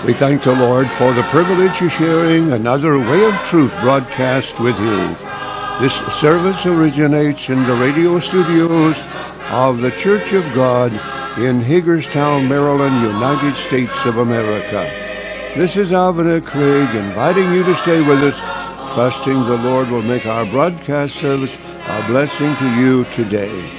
We thank the Lord for the privilege of sharing another Way of Truth broadcast with you. This service originates in the radio studios of the Church of God in Hagerstown, Maryland, United States of America. This is Alvin Craig inviting you to stay with us, trusting the Lord will make our broadcast service a blessing to you today.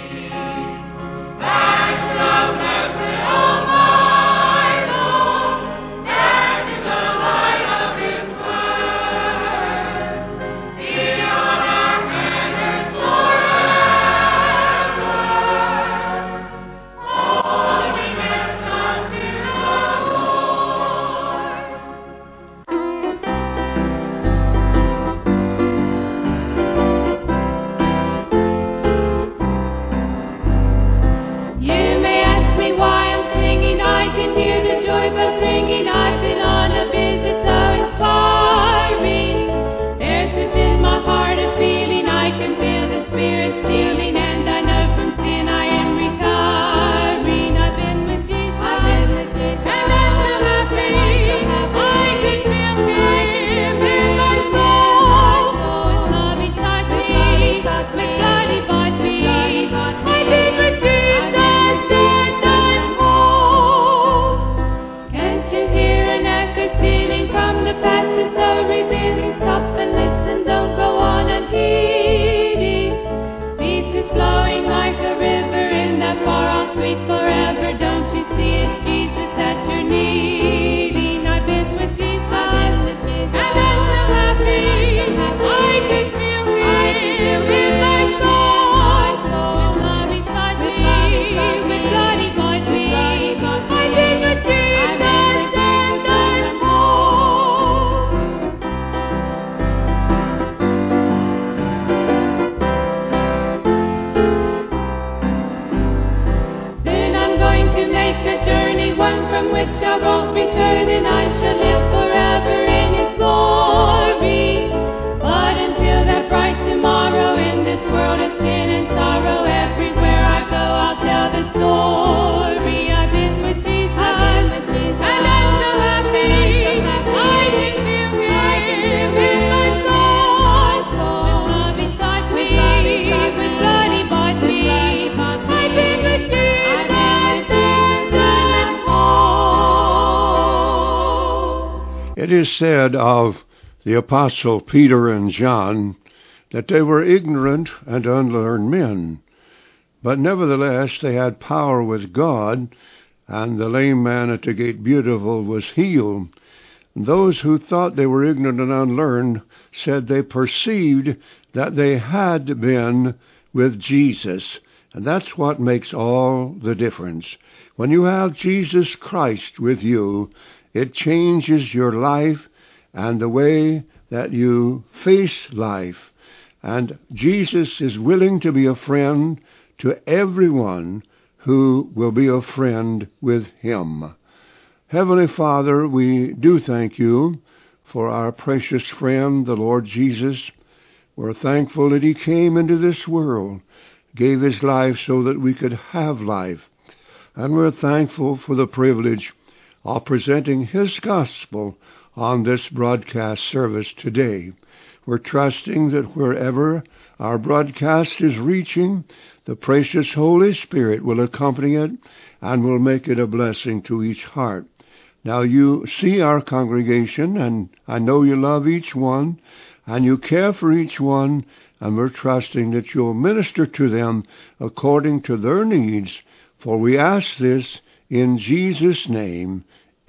It is said of the Apostle Peter and John that they were ignorant and unlearned men, but nevertheless they had power with God, and the lame man at the gate beautiful was healed. And those who thought they were ignorant and unlearned said they perceived that they had been with Jesus, and that's what makes all the difference. When you have Jesus Christ with you, it changes your life and the way that you face life. And Jesus is willing to be a friend to everyone who will be a friend with him. Heavenly Father, we do thank you for our precious friend, the Lord Jesus. We're thankful that he came into this world, gave his life so that we could have life. And we're thankful for the privilege of presenting his gospel on this broadcast service today. We're trusting that wherever our broadcast is reaching, the precious Holy Spirit will accompany it and will make it a blessing to each heart. Now you see our congregation, and I know you love each one, and you care for each one, and we're trusting that you'll minister to them according to their needs, for we ask this in Jesus' name.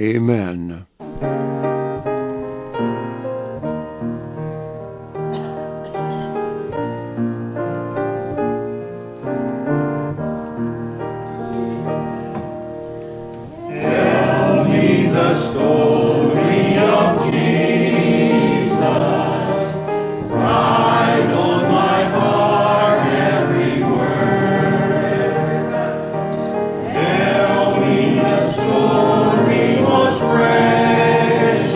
Amen. Tell me the story of Jesus. Write on my heart every word. Tell me the story most precious.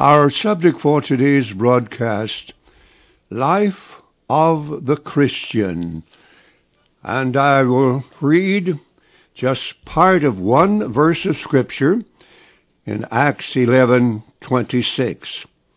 Our subject for today's broadcast, Life of the Christian. And I will read just part of one verse of Scripture in Acts 11:26.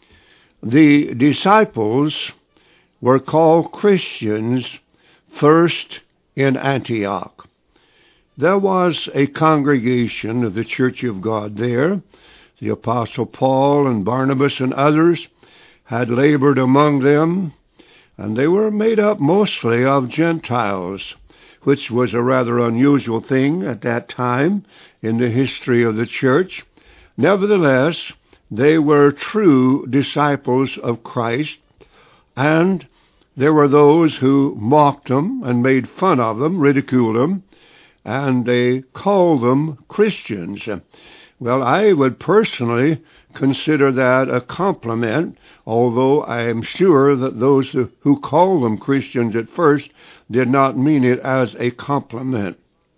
The disciples were called Christians first in Antioch. There was a congregation of the Church of God there. The Apostle Paul and Barnabas and others had labored among them, and they were made up mostly of Gentiles, which was a rather unusual thing at that time in the history of the church. Nevertheless, they were true disciples of Christ, and there were those who mocked them and made fun of them, ridiculed them, and they called them Christians. Well, I would personally consider that a compliment, although I am sure that those who called them Christians at first did not mean it as a compliment.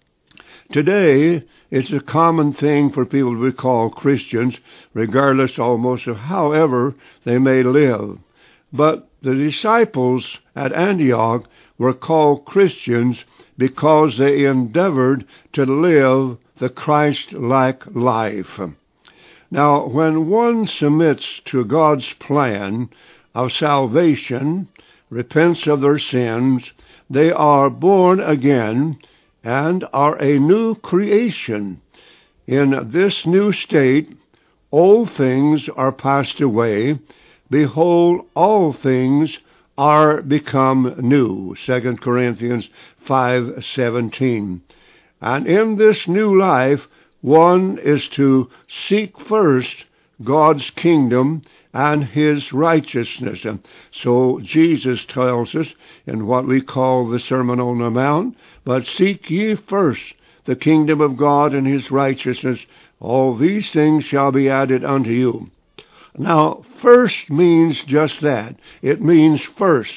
Today, it's a common thing for people to be called Christians, regardless almost of however they may live. But the disciples at Antioch were called Christians because they endeavored to live the Christ-like life. Now, when one submits to God's plan of salvation, repents of their sins, they are born again and are a new creation. In this new state, old things are passed away. Behold, all things are become new. 2 Corinthians 5:17. And in this new life, one is to seek first God's kingdom and His righteousness. And so Jesus tells us in what we call the Sermon on the Mount, but seek ye first the kingdom of God and His righteousness. All these things shall be added unto you. Now, first means just that. It means first.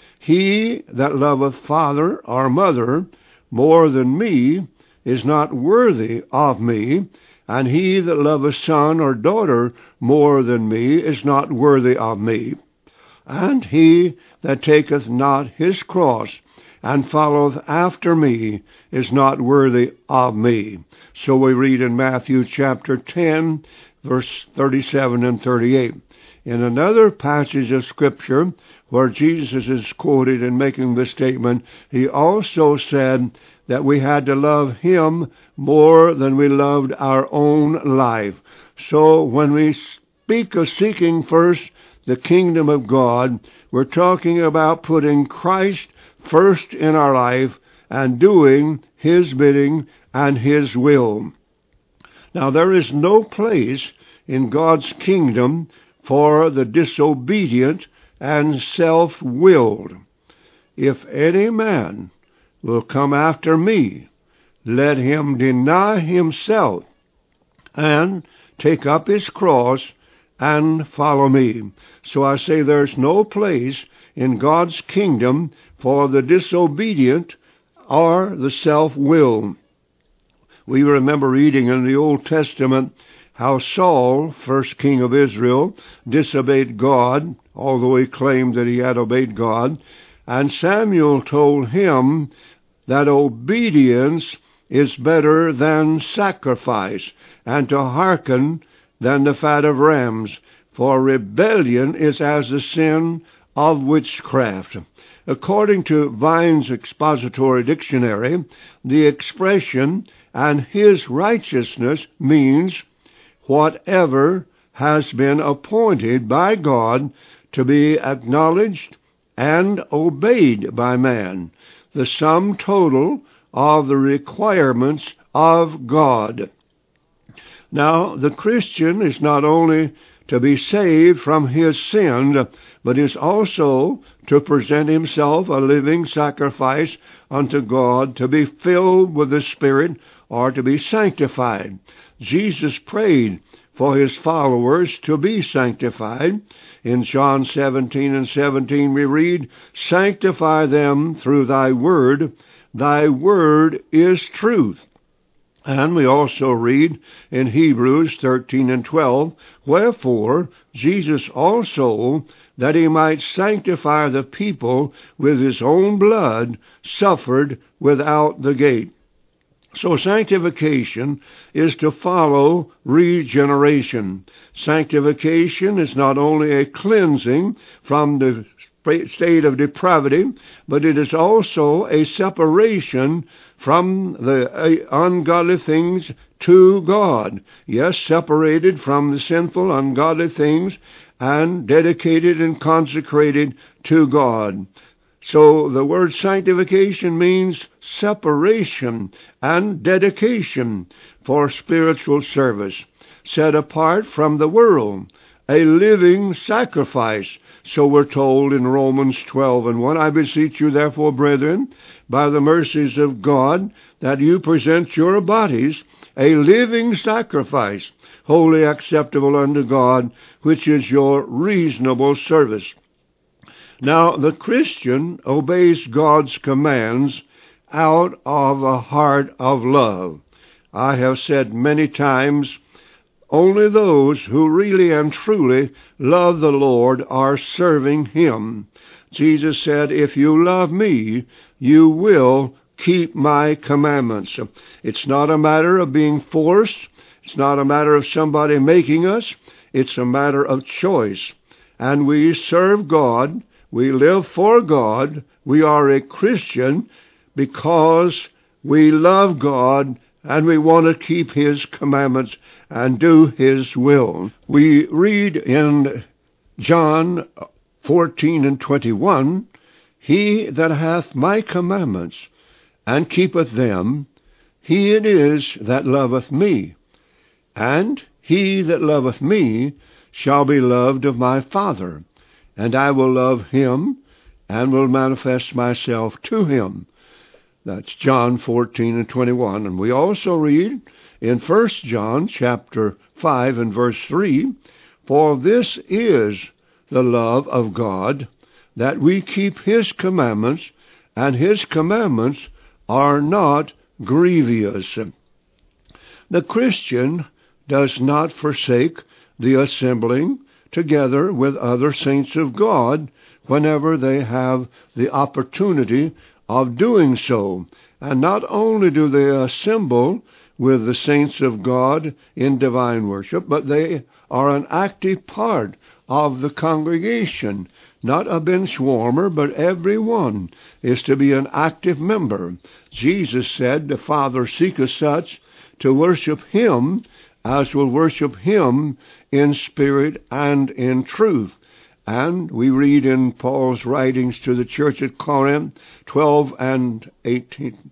He that loveth father or mother more than me is not worthy of me, and he that loveth son or daughter more than me is not worthy of me. And he that taketh not his cross and followeth after me is not worthy of me. So we read in Matthew chapter 10, verse 37 and 38. In another passage of Scripture, where Jesus is quoted in making this statement, he also said that we had to love Him more than we loved our own life. So when we speak of seeking first the kingdom of God, we're talking about putting Christ first in our life and doing His bidding and His will. Now, there is no place in God's kingdom for the disobedient and self-willed. If any man will come after me, let him deny himself and take up his cross and follow me. So I say there's no place in God's kingdom for the disobedient or the self-willed. We remember reading in the Old Testament how Saul, first king of Israel, disobeyed God, although he claimed that he had obeyed God. And Samuel told him that obedience is better than sacrifice, and to hearken than the fat of rams, for rebellion is as the sin of witchcraft. According to Vine's Expository Dictionary, the expression, and his righteousness, means whatever has been appointed by God to be acknowledged and obeyed by man, the sum total of the requirements of God. Now, the Christian is not only to be saved from his sin, but is also to present himself a living sacrifice unto God, to be filled with the Spirit, or to be sanctified. Jesus prayed for his followers to be sanctified. In John 17:17 we read, "Sanctify them through thy word is truth." And we also read in Hebrews 13 and 12, Wherefore Jesus also, that he might sanctify the people with his own blood, suffered without the gate. So sanctification is to follow regeneration. Sanctification is not only a cleansing from the state of depravity, but it is also a separation from the ungodly things to God. Yes, separated from the sinful, ungodly things and dedicated and consecrated to God. So the word sanctification means separation and dedication for spiritual service, set apart from the world, a living sacrifice. So we're told in Romans 12 and 1, I beseech you therefore, brethren, by the mercies of God, that you present your bodies a living sacrifice, wholly acceptable unto God, which is your reasonable service. Now, the Christian obeys God's commands out of a heart of love. I have said many times, only those who really and truly love the Lord are serving Him. Jesus said, if you love me, you will keep my commandments. It's not a matter of being forced. It's not a matter of somebody making us. It's a matter of choice. And we serve God. We live for God. We are a Christian because we love God and we want to keep His commandments and do His will. We read in John 14 and 21, He that hath my commandments and keepeth them, he it is that loveth me. And he that loveth me shall be loved of my Father, and I will love him, and will manifest myself to him. That's John 14 and 21. And we also read in 1 John chapter 5 and verse 3, For this is the love of God, that we keep His commandments, and His commandments are not grievous. The Christian does not forsake the assembling together with other saints of God whenever they have the opportunity of doing so. And not only do they assemble with the saints of God in divine worship, but they are an active part of the congregation. Not a bench warmer, but everyone is to be an active member. Jesus said, the Father seeketh such to worship Him as will worship Him in spirit and in truth. And we read in Paul's writings to the church at Corinth 12 and 18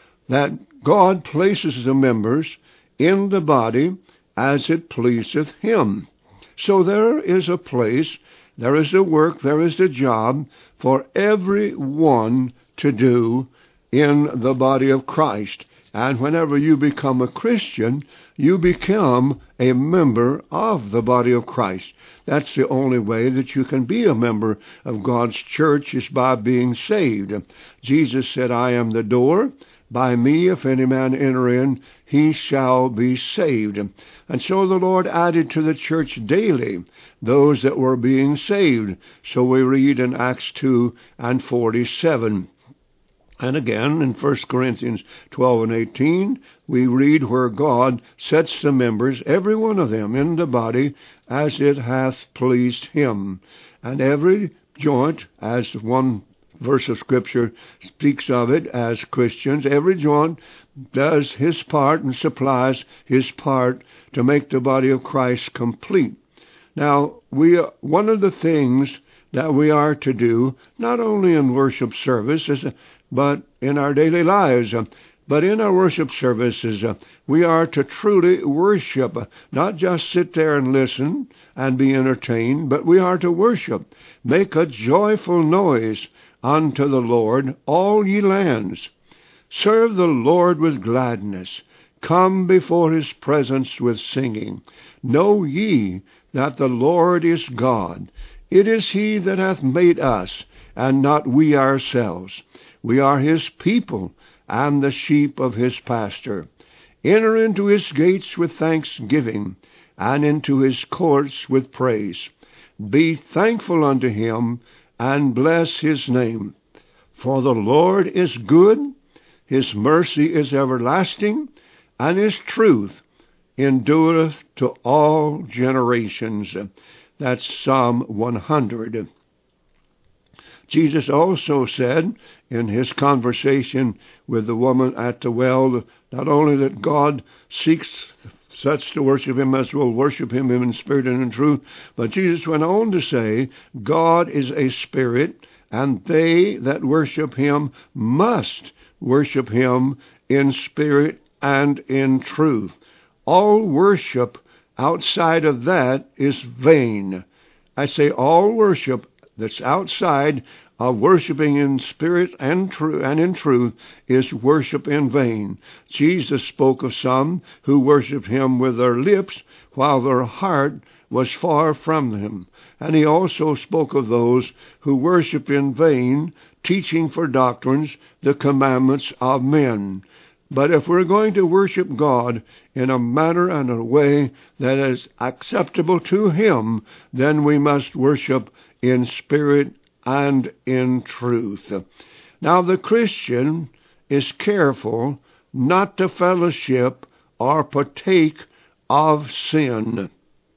that God places the members in the body as it pleaseth Him. So there is a place, there is a work, there is a job for everyone to do in the body of Christ. And whenever you become a Christian, you become a member of the body of Christ. That's the only way that you can be a member of God's church, is by being saved. Jesus said, I am the door. By me, if any man enter in, he shall be saved. And so the Lord added to the church daily those that were being saved. So we read in Acts 2 and 47. And again, in 1 Corinthians 12 and 18, we read where God sets the members, every one of them, in the body as it hath pleased Him. And every joint, as one verse of Scripture speaks of it as Christians, every joint does his part and supplies his part to make the body of Christ complete. Now, one of the things that we are to do, not only in worship services, but in our daily lives, but in our worship services, we are to truly worship, not just sit there and listen and be entertained, but we are to worship. Make a joyful noise unto the Lord, all ye lands. Serve the Lord with gladness. Come before His presence with singing. Know ye that the Lord is God. It is He that hath made us, and not we ourselves. We are His people, and the sheep of His pasture. Enter into his gates with thanksgiving, and into his courts with praise. Be thankful unto him, and bless his name. For the Lord is good, his mercy is everlasting, and his truth endureth to all generations. That's Psalm 100. Jesus also said in his conversation with the woman at the well, not only that God seeks such to worship him as will worship him in spirit and in truth, but Jesus went on to say, God is a spirit, and they that worship him must worship him in spirit and in truth. All worship outside of that is vain. I say all worship that's outside of worshiping in spirit and in truth is worship in vain. Jesus spoke of some who worshiped him with their lips while their heart was far from him. And he also spoke of those who worship in vain, teaching for doctrines the commandments of men. But if we're going to worship God in a manner and a way that is acceptable to him, then we must worship in spirit and in truth. Now the Christian is careful not to fellowship or partake of sin.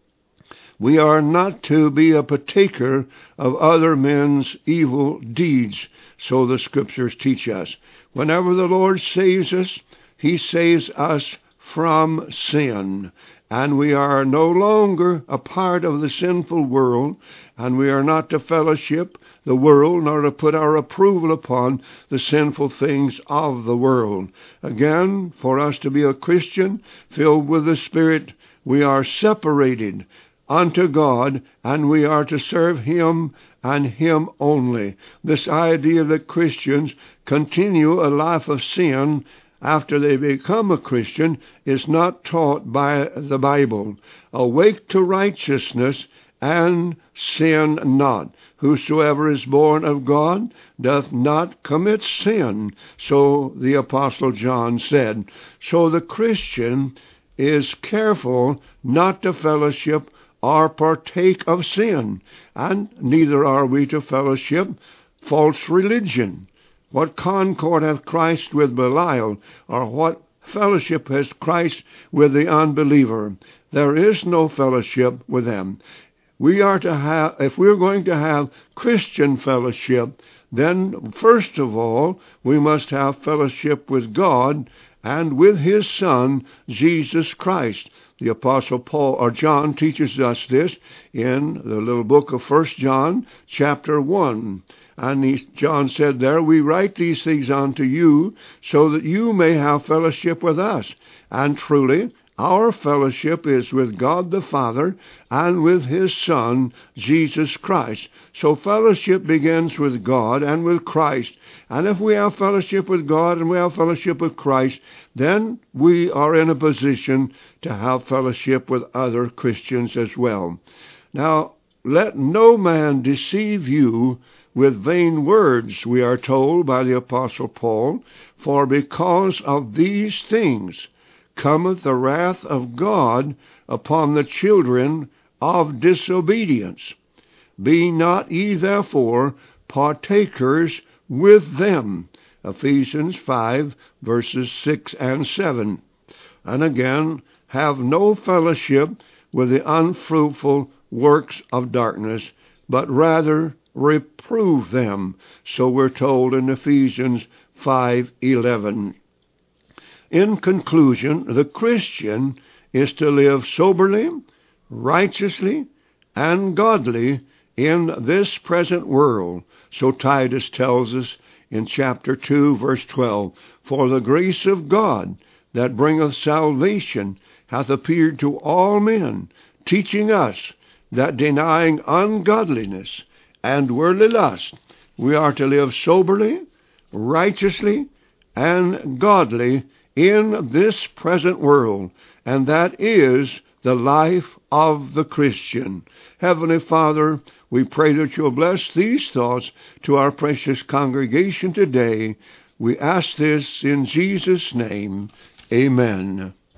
We are not to be a partaker of other men's evil deeds, so the Scriptures teach us. Whenever the Lord saves us, he saves us from sin. And we are no longer a part of the sinful world, and we are not to fellowship the world, nor to put our approval upon the sinful things of the world. Again, for us to be a Christian filled with the Spirit, we are separated unto God, and we are to serve him and him only. This idea that Christians continue a life of sin after they become a Christian is not taught by the Bible. Awake to righteousness and sin not. Whosoever is born of God doth not commit sin, so the Apostle John said. So the Christian is careful not to fellowship or partake of sin, and neither are we to fellowship false religion. What concord hath Christ with Belial, or what fellowship has Christ with the unbeliever? There is no fellowship with them. We are to have, if we're going to have Christian fellowship, then first of all, we must have fellowship with God and with his Son, Jesus Christ. The Apostle Paul or John teaches us this in the little book of 1 John, chapter 1. And John said there, we write these things unto you so that you may have fellowship with us. And truly, our fellowship is with God the Father and with his Son, Jesus Christ. So fellowship begins with God and with Christ. And if we have fellowship with God and we have fellowship with Christ, then we are in a position to have fellowship with other Christians as well. Now, let no man deceive you with vain words, we are told by the Apostle Paul, for because of these things cometh the wrath of God upon the children of disobedience. Be not ye therefore partakers with them. Ephesians 5, verses 6 and 7. And again, have no fellowship with the unfruitful works of darkness, but rather reprove them. So we're told in Ephesians 5:11. In conclusion, the Christian is to live soberly, righteously, and godly in this present world. So Titus tells us in chapter 2, verse 12, for the grace of God that bringeth salvation hath appeared to all men, teaching us that denying ungodliness and worldly lust, we are to live soberly, righteously, and godly in this present world, and that is the life of the Christian. Heavenly Father, we pray that you'll bless these thoughts to our precious congregation today. We ask this in Jesus' name. Amen.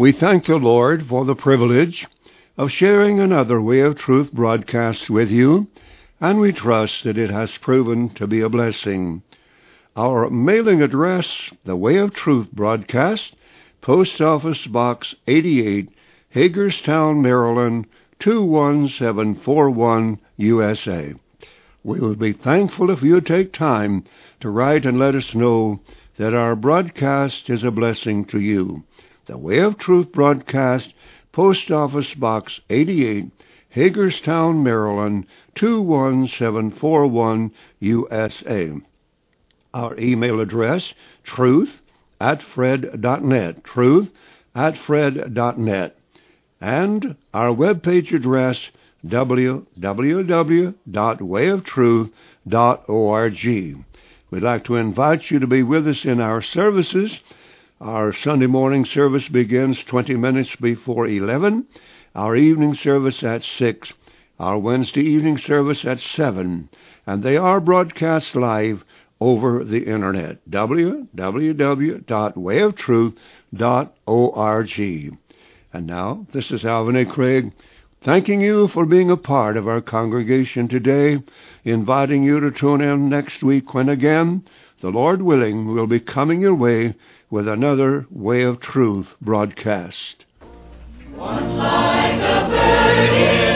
We thank the Lord for the privilege of sharing another Way of Truth broadcast with you, and we trust that it has proven to be a blessing. Our mailing address, the Way of Truth broadcast, Post Office Box 88, Hagerstown, Maryland, 21741, USA. We would be thankful if you take time to write and let us know that our broadcast is a blessing to you. The Way of Truth broadcast, Post Office Box 88, Hagerstown, Maryland, 21741, USA. Our email address, truth@fred.net, truth@fred.net. And our webpage address, www.wayoftruth.org. We'd like to invite you to be with us in our services. Our Sunday morning service begins 20 minutes before 11, our evening service at 6, our Wednesday evening service at 7, and they are broadcast live over the Internet, www.wayoftruth.org. And now, this is Alvin A. Craig, thanking you for being a part of our congregation today, inviting you to tune in next week when again, the Lord willing, we'll be coming your way with another Way of Truth broadcast. Once like a bird